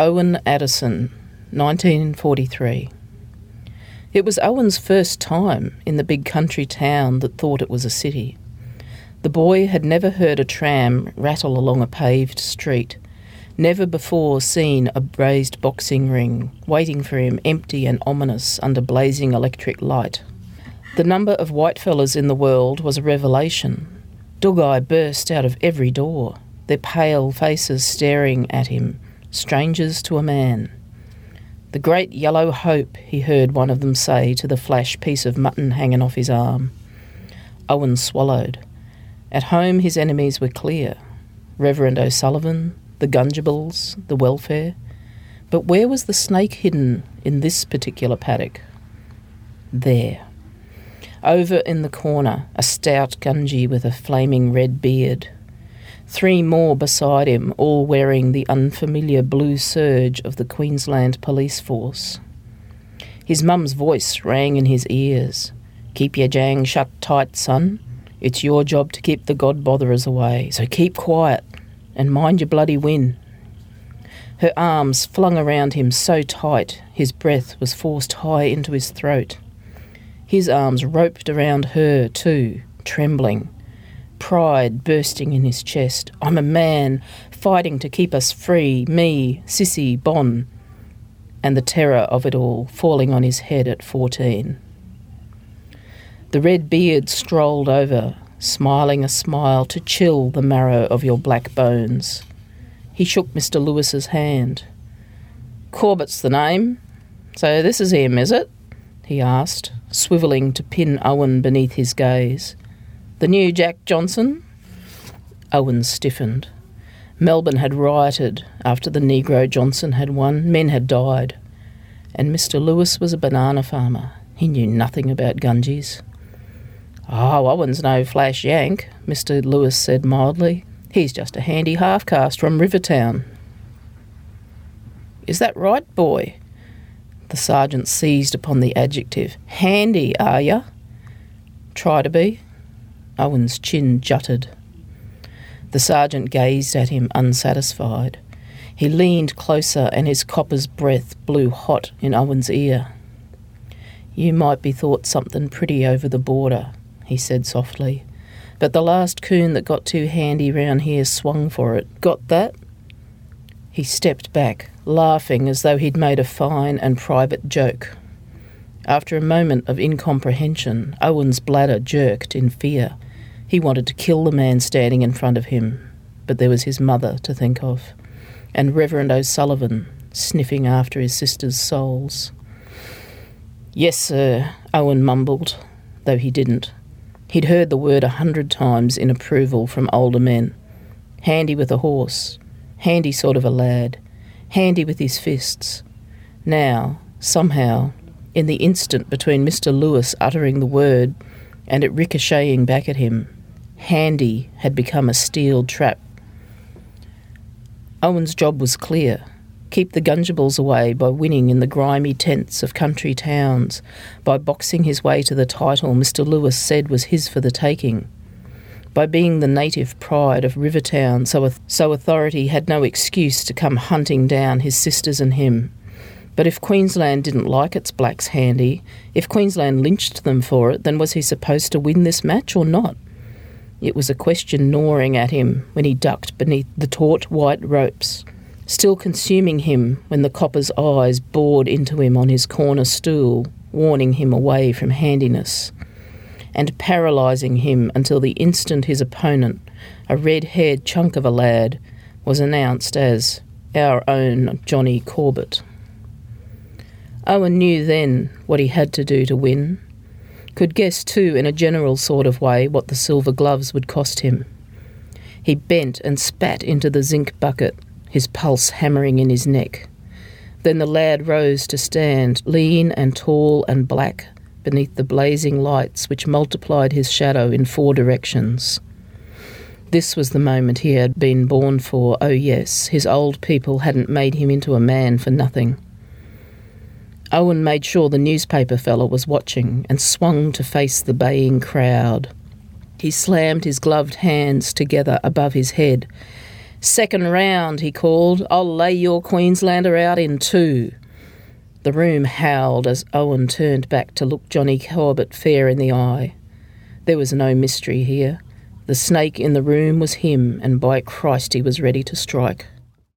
Owen Addison, 1943. It was Owen's first time in the big country town that thought it was a city. The boy had never heard a tram rattle along a paved street, never before seen a raised boxing ring waiting for him empty and ominous under blazing electric light. The number of whitefellas in the world was a revelation. Dug-eye burst out of every door, their pale faces staring at him, strangers to a man. "The great yellow hope," he heard one of them say to the flash piece of mutton hanging off his arm. Owen swallowed. At home his enemies were clear. Reverend O'Sullivan, the Gungables, the welfare. But where was the snake hidden in this particular paddock? There. Over in the corner, a stout Gungy with a flaming red beard. 3 more beside him, all wearing the unfamiliar blue serge of the Queensland Police Force. His mum's voice rang in his ears. "Keep your jang shut tight, son. It's your job to keep the God-botherers away, so keep quiet and mind your bloody win." Her arms flung around him so tight his breath was forced high into his throat. His arms roped around her too, trembling. Pride bursting in his chest. "I'm a man, fighting to keep us free, me, Sissy, Bon." And the terror of it all falling on his head at 14. The red beard strolled over, smiling a smile to chill the marrow of your black bones. He shook Mr. Lewis's hand. "Corbett's the name. So this is him, is it?" he asked, swivelling to pin Owen beneath his gaze. "The new Jack Johnson?" Owen stiffened. Melbourne had rioted after the Negro Johnson had won. Men had died. And Mr. Lewis was a banana farmer. He knew nothing about Gungies. "Oh, Owen's no flash yank," Mr. Lewis said mildly. "He's just a handy half-caste from Rivertown." "Is that right, boy?" The sergeant seized upon the adjective. "Handy, are ya?" "Try to be." Owen's chin jutted. The sergeant gazed at him unsatisfied. He leaned closer and his copper's breath blew hot in Owen's ear. "You might be thought something pretty over the border," he said softly. "But the last coon that got too handy round here swung for it. Got that?" He stepped back, laughing as though he'd made a fine and private joke. After a moment of incomprehension, Owen's bladder jerked in fear. He wanted to kill the man standing in front of him, but there was his mother to think of, and Reverend O'Sullivan sniffing after his sister's souls. "Yes, sir," Owen mumbled, though he didn't. He'd heard the word 100 times in approval from older men. Handy with a horse, handy sort of a lad, handy with his fists. Now, somehow, in the instant between Mr. Lewis uttering the word and it ricocheting back at him, handy had become a steel trap. Owen's job was clear. Keep the Gungables away by winning in the grimy tents of country towns, by boxing his way to the title Mr. Lewis said was his for the taking, by being the native pride of Rivertown so authority had no excuse to come hunting down his sisters and him. But if Queensland didn't like its blacks handy, if Queensland lynched them for it, then was he supposed to win this match or not? It was a question gnawing at him when he ducked beneath the taut white ropes, still consuming him when the copper's eyes bored into him on his corner stool, warning him away from handiness, and paralysing him until the instant his opponent, a red-haired chunk of a lad, was announced as our own Johnny Corbett. Owen knew then what he had to do to win, could guess too in a general sort of way what the silver gloves would cost him. He bent and spat into the zinc bucket, his pulse hammering in his neck. Then the lad rose to stand, lean and tall and black, beneath the blazing lights which multiplied his shadow in 4 directions. This was the moment he had been born for. Oh yes, his old people hadn't made him into a man for nothing. Owen made sure the newspaper fella was watching and swung to face the baying crowd. He slammed his gloved hands together above his head "Second round," he called. "I'll lay your Queenslander out in two." The room howled as Owen turned back to look Johnny Corbett fair in the eye. There was no mystery here. The snake in the room was him, and by Christ he was ready to strike.